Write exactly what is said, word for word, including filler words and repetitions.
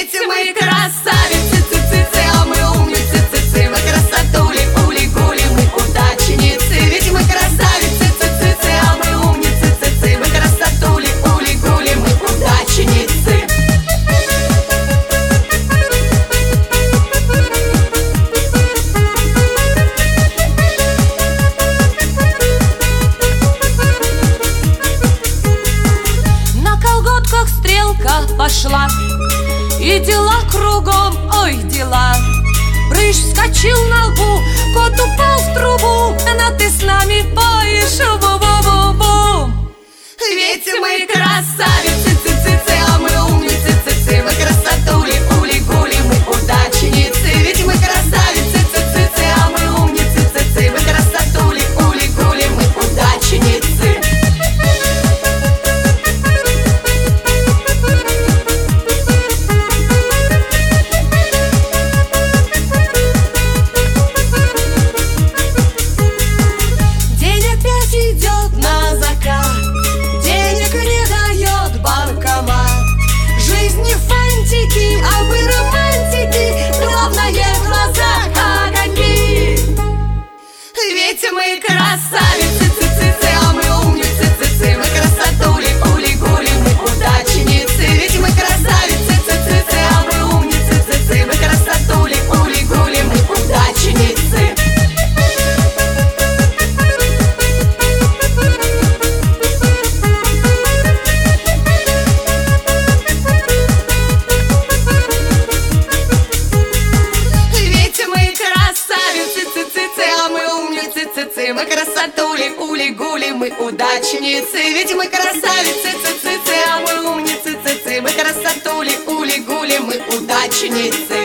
Ведь мы красавицы, цы-цы-цы, а мы умницы, цы-цы. Мы красотули, ули-гули, мы удачницы. Ведь мы красавицы, цы-цы-цы, а мы умницы, цы-цы. Мы красотули, ули-гули, мы удачницы. На колготках стрелка пошла, и дела кругом, ой, дела. Прыщ вскочил на лбу, кот упал в трубу. Но ты с нами поешь, бу-бу-бу-бу. Ведь мы красавицы, цы-цы-цы, а мы умницы, цы-цы. Мы красотули, ули-гули, мы удачницы. Ведь мы красавицы, цы-цы-цы, а мы умницы, цы-цы. Мы красотули, ули-гули, мы удачницы. День опять идет на закат, денег не дает банкомат. Жизнь не фантики, а вы романтики. Главное в глазах огоньки. Ведь мы красавицы, цы-цы-цы, а мы умницы, цы-цы. Мы красотули, ули-гули, мы удачницы. Ведь мы красавицы, цы-цы-цы, а мы умницы, цы-цы. Мы красотули, ули-гули, мы удачницы. Ведь мы красавицы, цы-цы-цы, а мы умницы, цы-цы. Мы красотули, ули-гули, мы удачницы. Ведь мы красавицы, цы-цы-цы, а мы умницы, цы-цы. Мы красотули, ули-гули, мы удачницы.